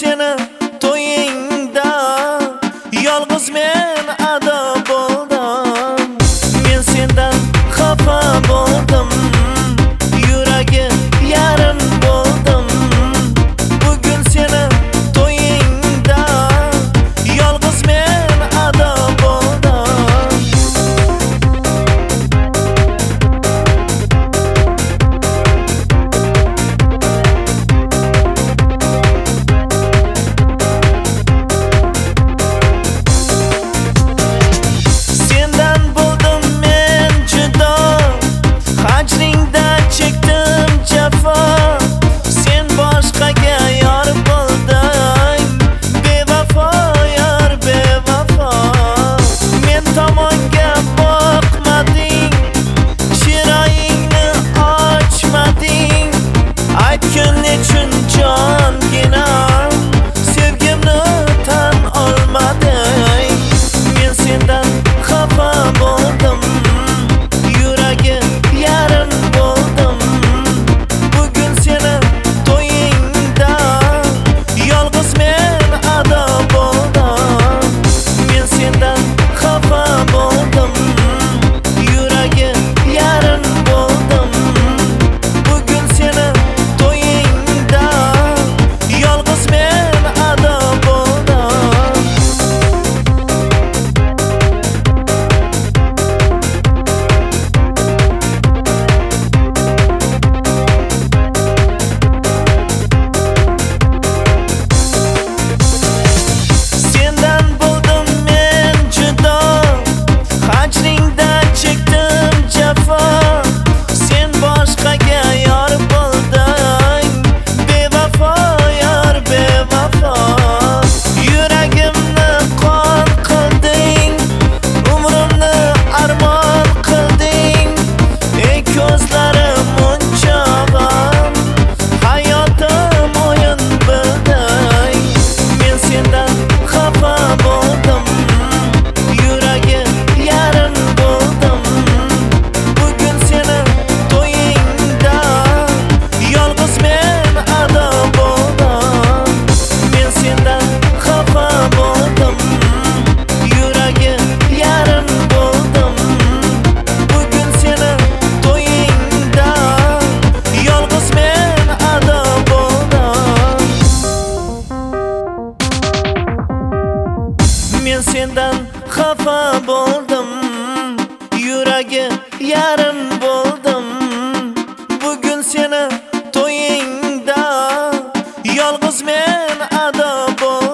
seni to'yingda yolg'iz men ado bo'ldim. Men sendan xafa bo'ldim, yuragi yarim bo'ldim. Bugun seni to'yingda yolg'iz men ado bo'ldim. Sendan bo'ldim men judo, hajringda chekdim jafo. Sen boshqaga yor bo'lding, bevafo yor bevafo. Men tomonga boqmading, chiroyingni ochmading. Aytgin nechun jonginam, sevgimni tan olmading. Men sendan xafa bo'ldim, yuragi yarim bo'ldim. Bugun seni to'yingda yolg'iz men ado bo'ldim. Men sendan xafa bo'ldim, yuragi yarim bo'ldim. Bugun seni to'yingda yolg'iz men ado bo'ldim. Sendan bo'ldim men judo, hajringda chekdim jafo. Sen boshqaga yor bo'lding, bevafo yor bevafo. Yuragimni qon qilding, umrimni armon qilding. Ey ko'zlarim munchog'im, hayotim o'yin bilding. Men sendan xafa bo'ldim, yuragi yarim bo'ldim. Bugun seni to'yingda yolg'iz men ado bo'ldim. Men sendan xafa bo'ldim, yuragi yarim bo'ldim. Bugun seni to'yingda yolg'iz men ado bo'ldim. Men sendan xafa bo'ldim, yuragi yarim bo'ldim. Bugun seni to'yingda yolg'iz men ado bo'ldim.